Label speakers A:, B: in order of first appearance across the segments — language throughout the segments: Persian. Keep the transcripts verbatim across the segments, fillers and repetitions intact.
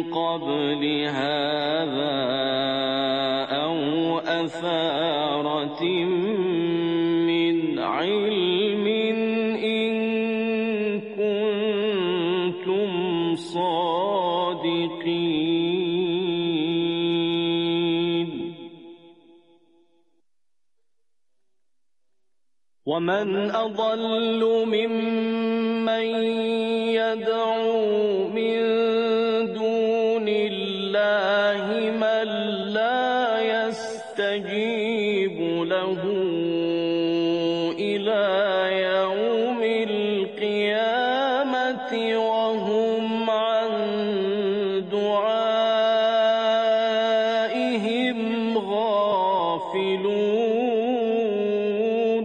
A: قبل هذا أو أثارة من علم إن كنتم صادقين ومن أضل ممن يدعو من دون الله من لا يستجيب له إلى يوم القيامة وهم عن دعائهم غافلون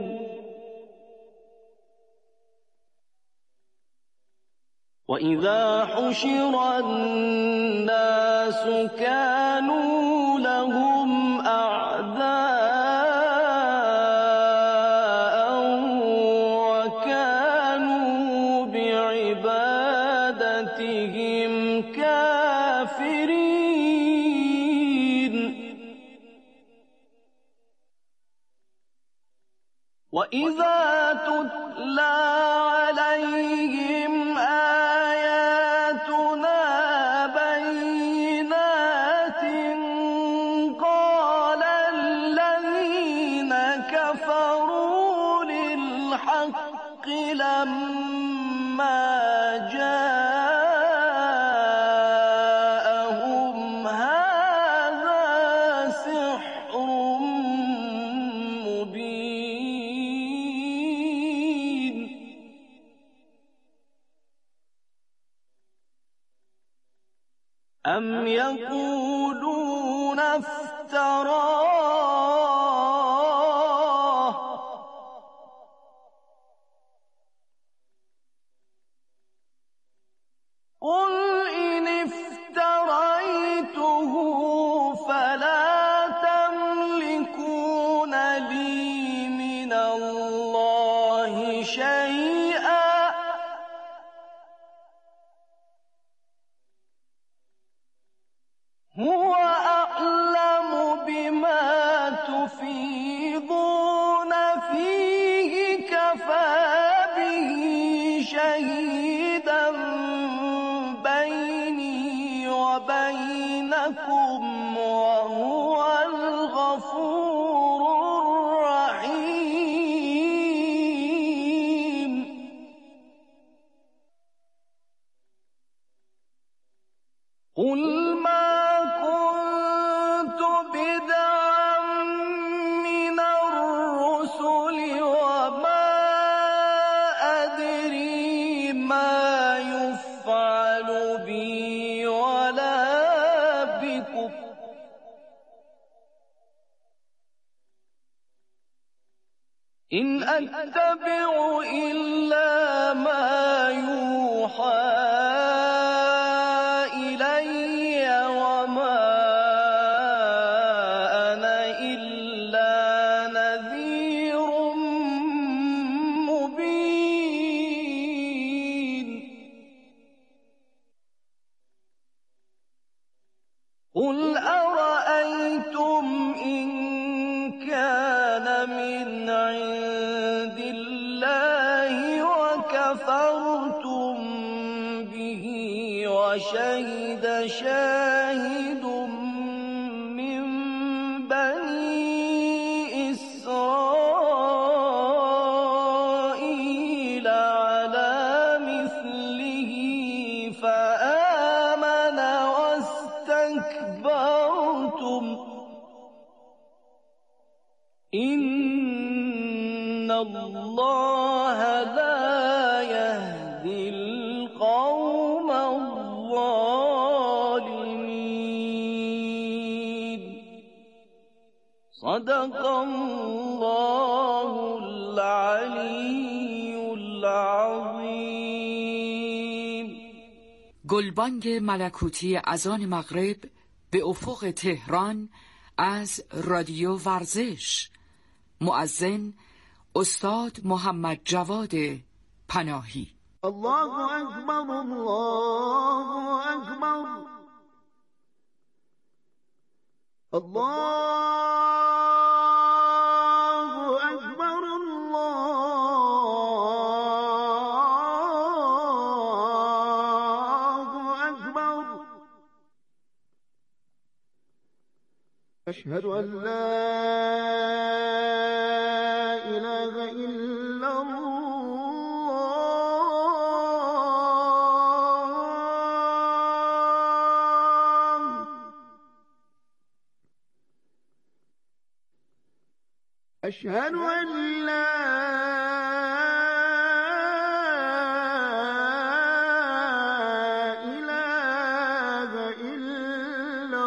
A: وإذا حشر الناس كانوا لهم أعداء وكانوا بعبادتهم كافرين وإذا تتلى عليهم آياتنا بينات قال الذين كفروا للحق لما جاءهم هذا سحر مبين أم يقولون افتراه قل إن افتريته فلا تملكون لي من الله شيئا هو أعلم بما تفيضون فيه كفى به شهيدا بيني وبينكم وهو الغفور الرحيم قل ما كنت بدعا من الرسل وما أدري ما يفعل بي ولا بكم إن أتبع إلا ما يوحى إلي وما أنا إلا نذير مبين قل أرأيتم إن كان من عند الله وكفرتم به وشهد شاهد من بني إسرائيل على مثله فآمن واستكبرتم إن الله لا يهدي القوم الظالمين صدق الله العلی العظیم.
B: گلبانگ ملکوتی اذان مغرب به افق تهران از رادیو ورزش. مؤذن استاد محمد جواد پناهی.
C: الله اکبر الله اکبر الله أكبر الله أكبر أشهد أن لا إله إلا الله أشهد أن لا إله إلا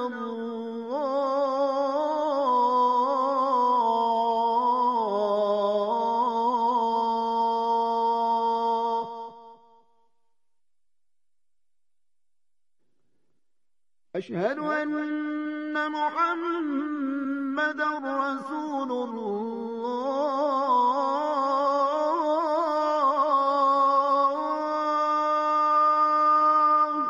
C: الله أشهد أن محمدًا رسول الله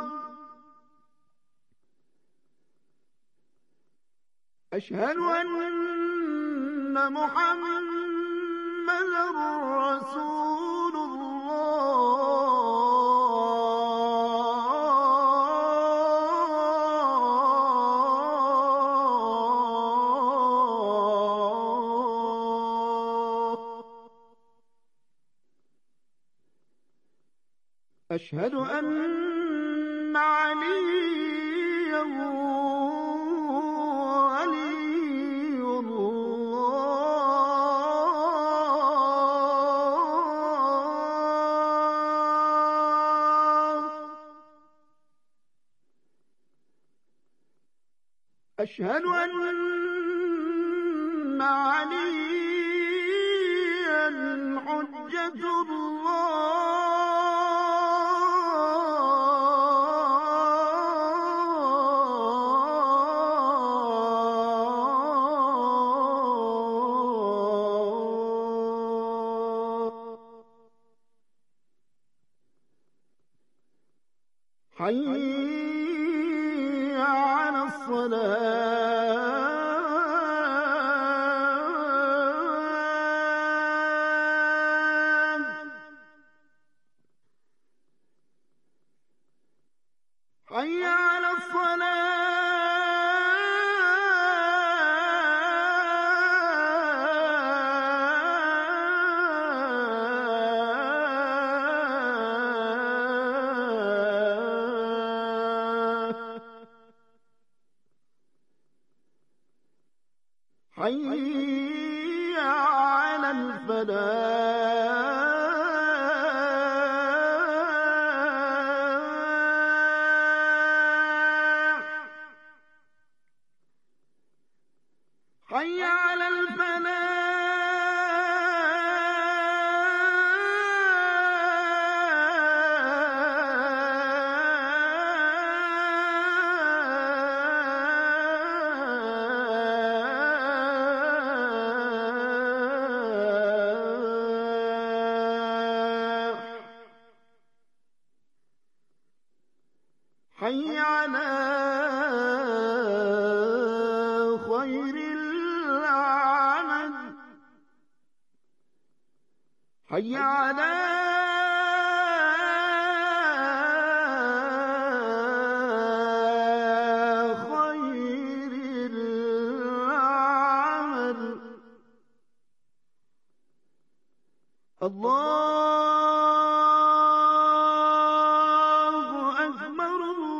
C: أشهد أن محمدًا رسول الله أشهد أن عليا ولي الله أشهد أن عليا حجة الله حي على الصلاة حي على الصلاة حي على الفلاح حي على الفلاح حي على خير العمل حي على خير العمل الله أكبر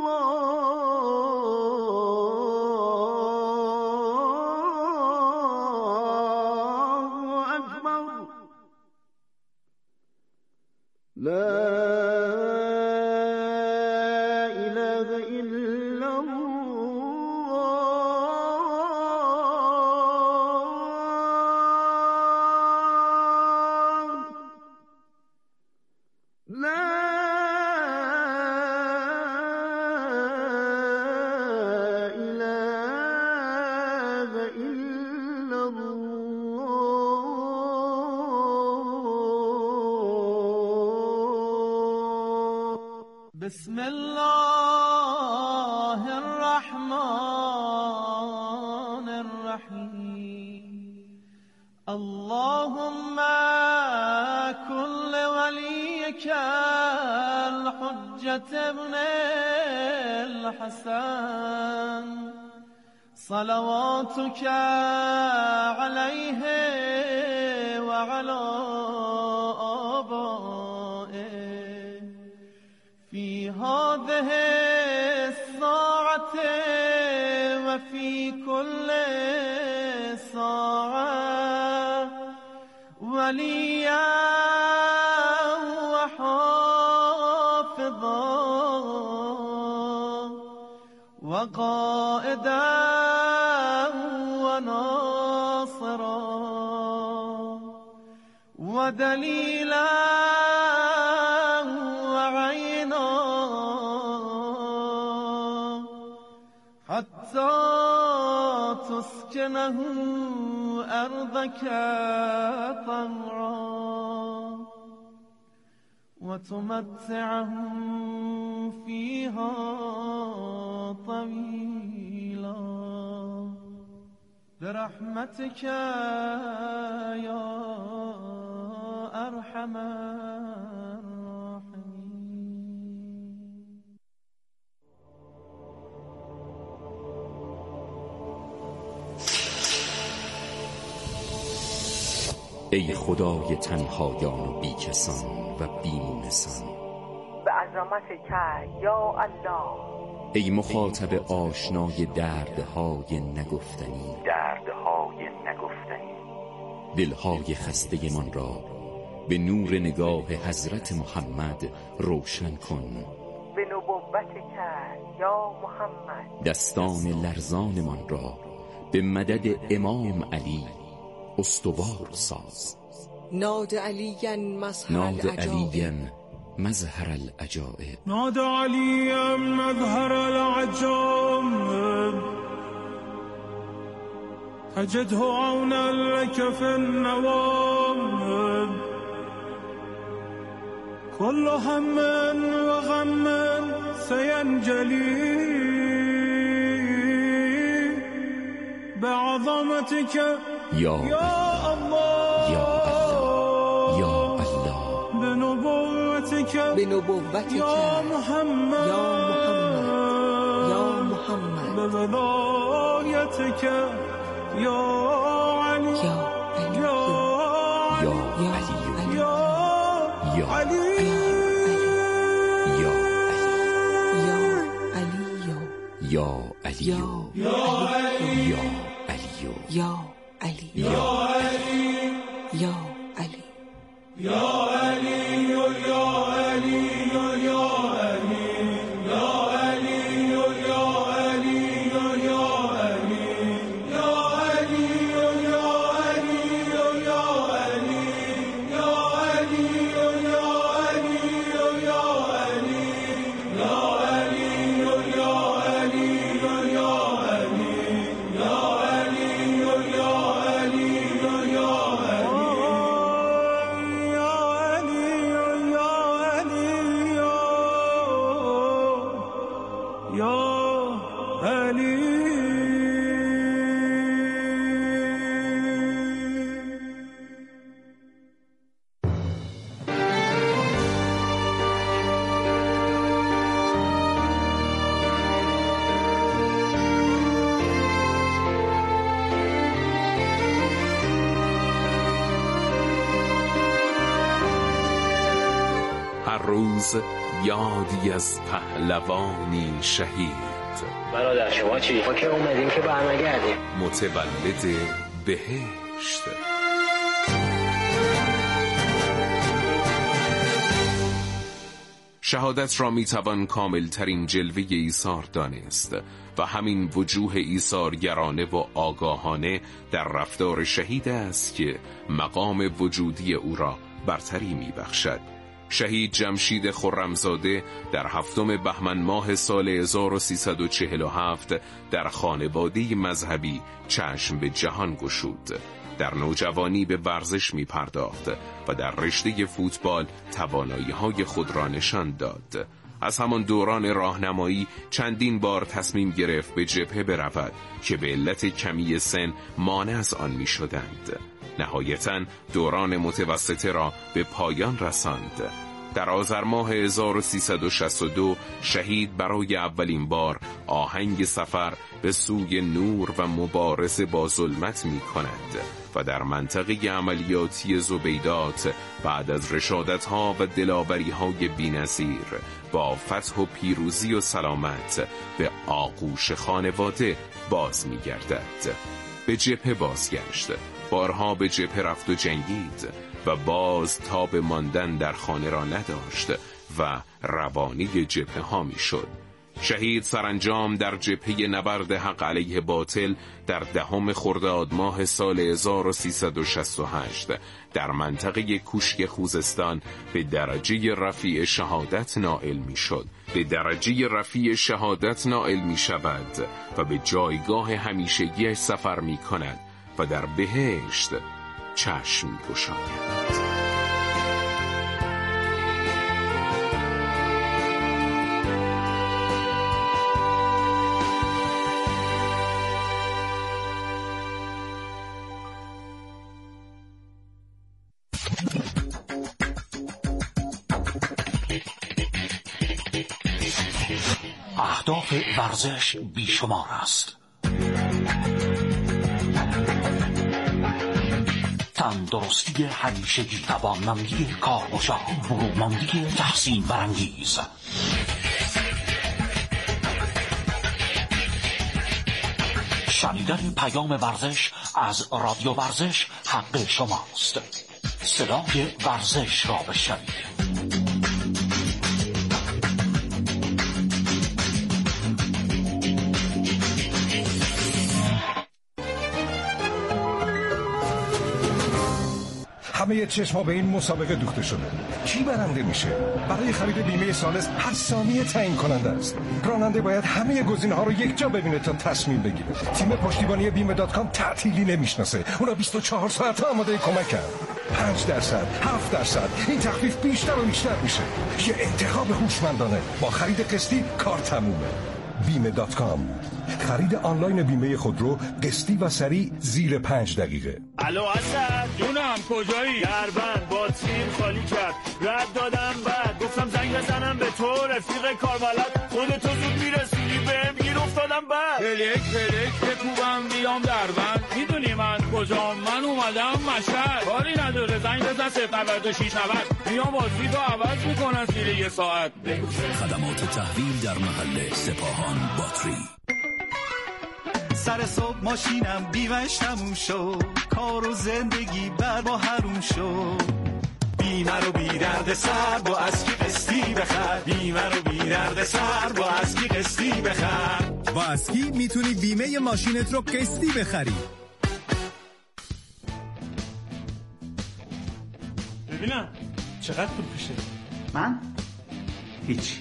C: الله أكبر لا إله إلا الله لا إله إلا الله
A: بسم الله الرحمن حجة ابن الحسن صلواتك عليه وعلى آبائه في هذه الساعة وفي كل ساعة وليا وحافظا وقائدا وناصرا ودليلا وعينا حتى تسكنه أرضك طوعا وتمتعهم فيها طويلا برحمتك يا أرحم الراحمين.
D: ای خدای تنهایان و بیکسان و بیمونسان،
E: به عظمتک یا الله.
D: ای مخاطب آشنای دردهای نگفتنی
E: دردهای نگفتنی
D: دلهای خسته من را به نور نگاه حضرت محمد روشن کن.
E: به نبوتک یا محمد
D: دستان لرزان من را به مدد امام علی استوار ساز.
F: ناد علیاً مظهر
D: ناد
F: العجائب
D: علیاً مظهر العجائب
G: ناد علیاً مظهر العجائب تجده عونا لك في النوام كل هم وغم سينجلي بعظمتك
D: یا الله یا الله یا الله
G: بنبوتك
F: بنبوتك
G: یا محمد
F: یا محمد یا محمد
G: بولایتك یا علی
F: یا علی
G: یا
D: یا
G: علی
D: علی
G: یا
D: یا
G: علی
D: یا
F: یا علی
D: یا علی
F: یا
D: یا علی
F: یا علی
D: یا علی
F: یا علی
H: هر روز یادی از پهلوانی شهید.
I: برادر شما چی؟ ما که اومدیم که برنگردیم.
H: متولد بهشت. شهادت را میتوان کامل ترین جلوه ایثار دانست و همین وجوه ایثارگرانه و آگاهانه در رفتار شهید است که مقام وجودی او را برتری میبخشد. شهید جمشید خرمزاده در هفتم بهمن ماه سال هزار و سیصد و چهل و هفت در خانواده مذهبی چشم به جهان گشود. در نوجوانی به ورزش می پرداخت و در رشته فوتبال توانایی‌های خود را نشان داد. از همان دوران راهنمایی چندین بار تصمیم گرفت به جبهه برود که به علت کمی سن مانع از آن می شدند. نهایتاً دوران متوسطه را به پایان رساند. در آذر ماه هزار و سیصد و شصت و دو شهید برای اولین بار آهنگ سفر به سوی نور و مبارزه با ظلمت می کند و در منطقه عملیاتی زبیدات بعد از رشادت‌ها و دلاوری‌های بی‌نظیر با فتح و پیروزی و سلامت به آغوش خانواده باز می‌گردد. به جبهه بازگشت، بارها به جبهه رفت و جنگید و باز تاب ماندن در خانه را نداشت و روانی جبهه ها می شد. شهید سرانجام در جبهه نبرد حق علیه باطل در دهم خرداد ماه سال هزار و سیصد و شصت و هشت در منطقه کوشک خوزستان به درجه رفیع شهادت نائل می شد. به درجه رفیع شهادت نائل می شود و به جایگاه همیشگیش سفر می کند و در بهشت چشم می گشاید.
J: اهداف ورزش بیشمار است. تندرستی همیشگی، توانمندی کارگشا، برومندی تحسین برانگیز. شنیدن پیام ورزش از رادیو ورزش حق شماست. صدای ورزش را بشنوید.
K: همه چشما به این مسابقه دوخته شده. کی برنده میشه؟ برای خرید بیمه ثالث هر ثانیه تعیین کننده است. راننده باید همه گزینه‌ها رو یک جا ببینه تا تصمیم بگیره. تیم پشتیبانی بیمه دات کام تعطیلی نمیشناسه. اونا بیست و چهار ساعت آماده کمکن. پنج درصد، هفت درصد، این تخفیف بیشتر و بیشتر میشه. یه انتخاب هوشمندانه. با خرید قسطی کار تمومه. بیمه دات کام، خرید آنلاین بیمه خودرو قسطی و سریع زیر پنج دقیقه.
L: الو اسد جونم، کجایی؟ دربند باتریم خالی کرد، رد دادم بعد گفتم زنگ بزنم به تو، رفیق کاربلد خودتو زود میرسونی بهم گیر افتادم بعد پلک پلک بکوبم بیام دربند، میدونی من کجام؟ من اومدم مشهد، کاری نداره زنگ بزن صفر نود و شش نود، میام بازی تو عوض میکنن زیر یه ساعت.
M: خدمات تحویل در محل سپاهان باتری.
A: سر صبح ماشینم بیمش تموم شد، کار و زندگی بر با حروم شد. بیمه رو بی درد سر با اسکی قسطی بخر، بیمه رو بی درد سر با اسکی قسطی بخر.
N: با اسکی میتونی بیمه ماشینت رو قسطی بخری.
L: ببینم چقدر پول پیشه؟
O: من؟ هیچی.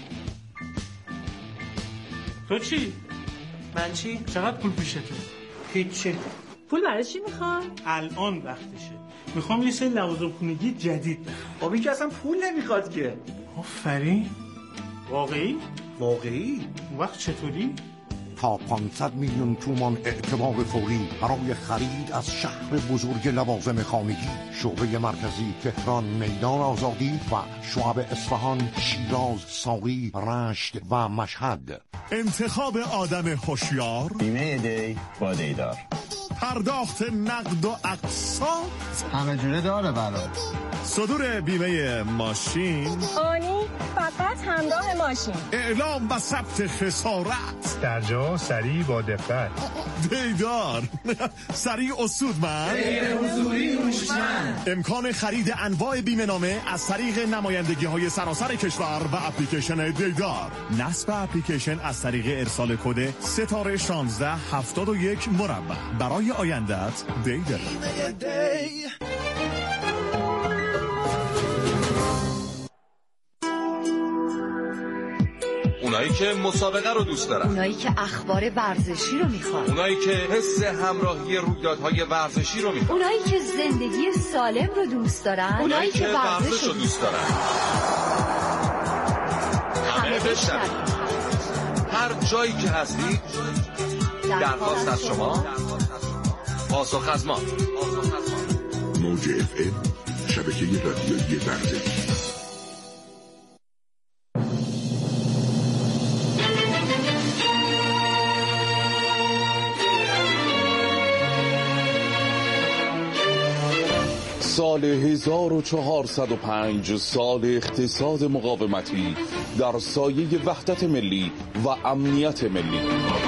L: تو چی؟
O: من چی؟
L: چقدر پول پیشه تو؟
O: هیچی.
P: پول برای چی میخوای؟
L: الان وقتشه، میخوام یه سری لوازم خونگی جدید بخرم.
O: خب این که اصلا پول نمیخواد که.
L: آفرین. واقعی؟
O: واقعی؟
L: اون وقت چطوری؟
Q: تا پانصد میلیون تومان اعتبار فوری برای خرید از شهر بزرگ لوازم خانگی. شعبه مرکزی تهران، میدان آزادی و شعب اصفهان، شیراز، ساری، رشت و مشهد.
R: انتخاب آدم هوشیار،
S: بیمه دی با دیدار،
R: پرداخت نقد و اقساط
T: همه جوره داره برات.
R: صدور بیمه ماشین،
P: آنی فقط همراه ماشین،
R: اعلام و ثبت خسارت،
U: در جا سریع با دقت.
R: دیدار سریع و سودمند،
U: غیر حضوری هوشمند.
R: امکان خرید انواع بیمه نامه از طریق نمایندگی های سراسر کشور و اپلیکیشن دیدار. نصب اپلیکیشن از طریق ارسال کد ستاره شانزده هفتاد و یک مربع. برای آیندت دیدار.
V: اونایی که مسابقه رو دوست دارن،
W: اونایی که اخبار ورزشی رو میخوان،
V: اونایی که حس همراهی رویدادهای ورزشی رو میخوان،
W: اونایی که زندگی سالم رو دوست دارن،
V: اونایی که ورزش رو دوست دارن. همه بشنوید. هر جایی که هستی درخواست از شما، پاسخ از ما.
X: موج اف ام، شبکه رادیویی ورزشی.
B: سال هزار و چهارصد و پنج، سال اقتصاد مقاومتی در سایه وحدت ملی و امنیت ملی.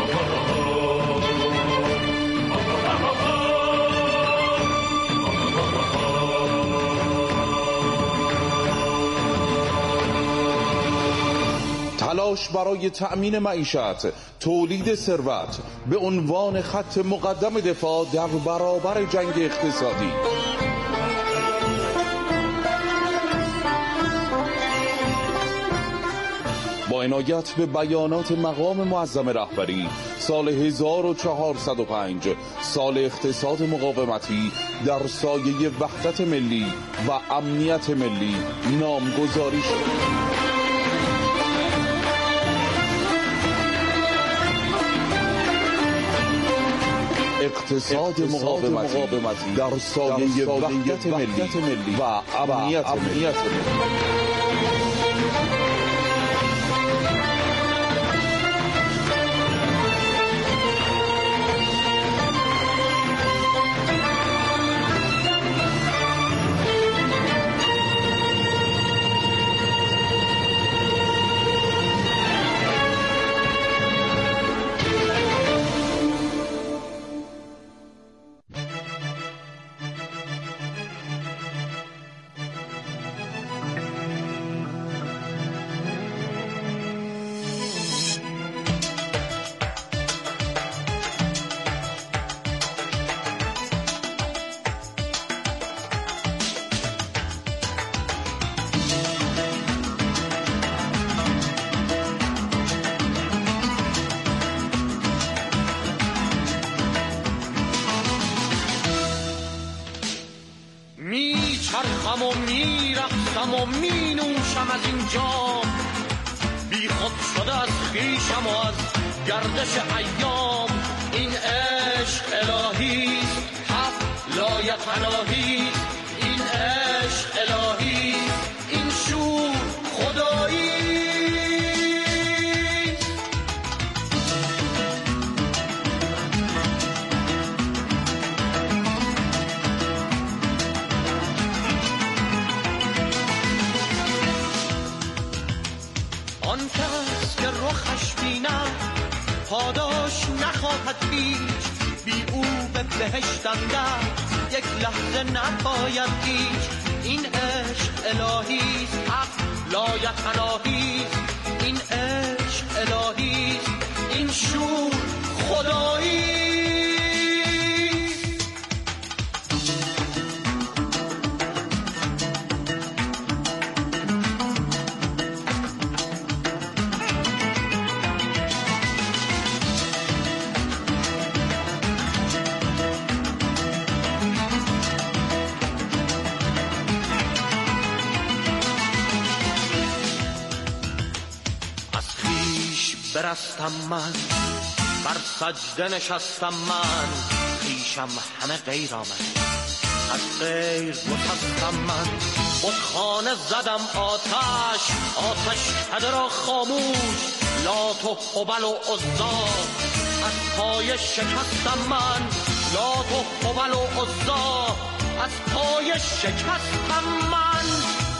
B: تلاش برای تأمین معیشت، تولید ثروت به عنوان خط مقدم دفاع در برابر جنگ اقتصادی. با عنایت به بیانات مقام معظم رهبری، سال هزار و چهارصد و پنج، سال اقتصاد مقاومتی در سایه وحدت ملی و امنیت ملی نامگذاری شد. اقتصاد مقاومتی در سایه وحدت ملی و امنیت ملی.
C: میچرخم و میرقصم و مینوشم از این جام، بی خود شده از خویشم و از گردش ایام. این عشق الهیست، حق لایتناهیست. این عشق الهیست، این شور خدایی. آن کس که رخش بینم پاداش نخواهد هیچ، بی او به بهشت اندر یک لحظه نپاید هیچ. این عشق الهیست، حق لایتناهیست. این عشق الهیست، این شور خدایی. برستم من، بر سجده نشستم من، خویشم همه غیر آمد، از غیر گسستم من. بتخانه زدم آتش، آتش کده را خاموش، لات و هبل و عزا از پای شکستم من. لات و هبل و عزا از پای شکستم من.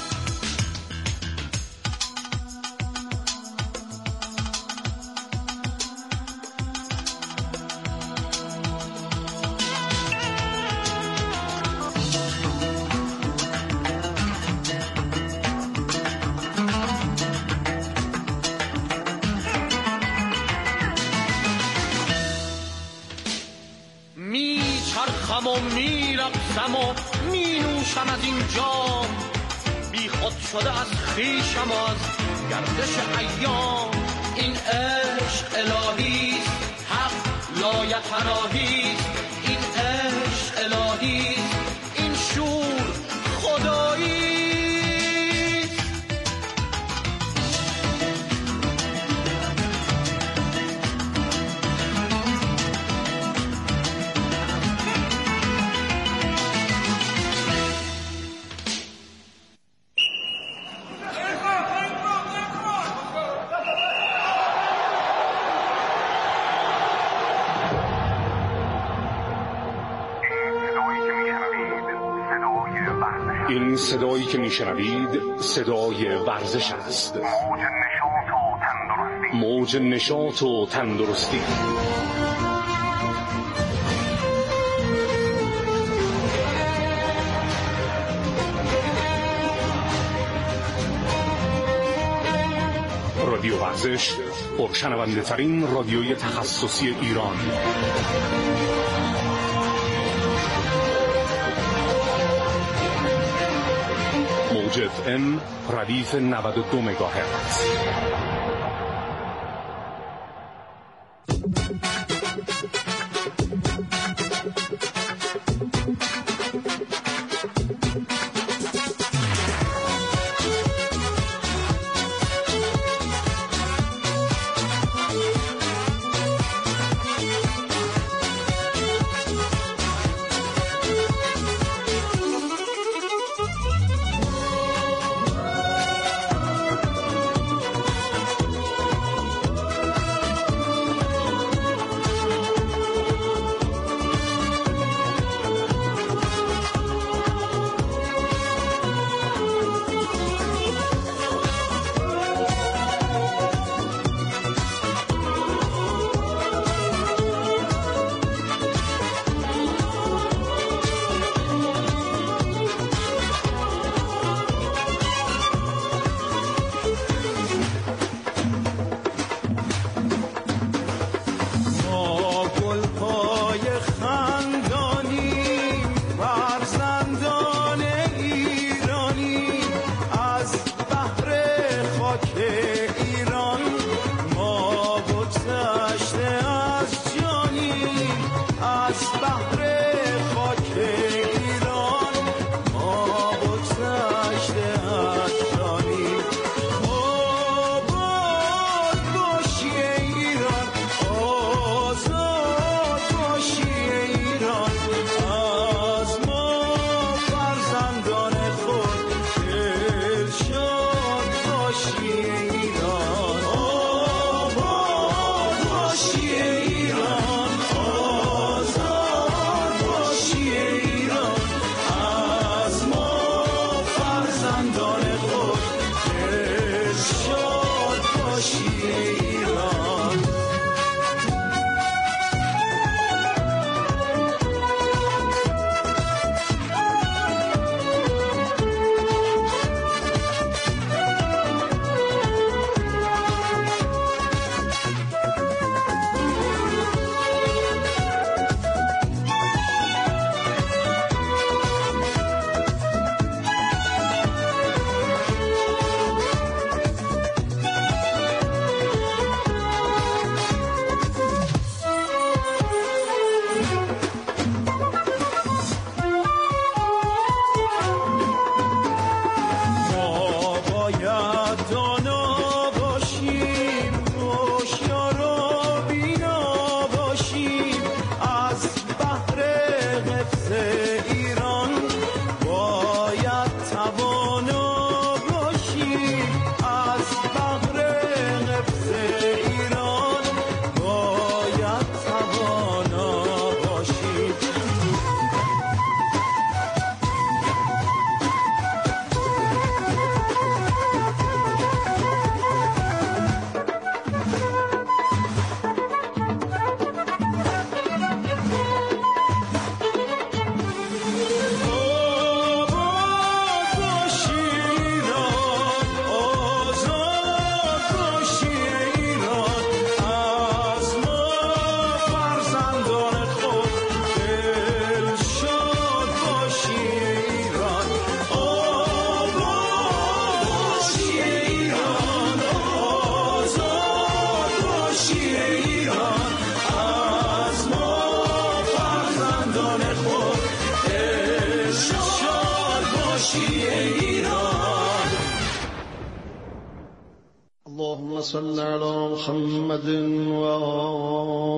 C: میچرخم و میرقصم و مینوشم از این جام، بی خود شده از خویشم و از گردش ایام. این عشق الهیست، حق لایتناهیست. این عشق الهیست، این شور خدایی.
D: این صدایی که میشنوید صدای ورزش است. موج نشاط و تندرستی. رادیو ورزش، پرشنونده ترین رادیوی تخصصی ایران. موج اف ام ردیف نود و دو مگاهرتز.
E: اللهم صل على محمد و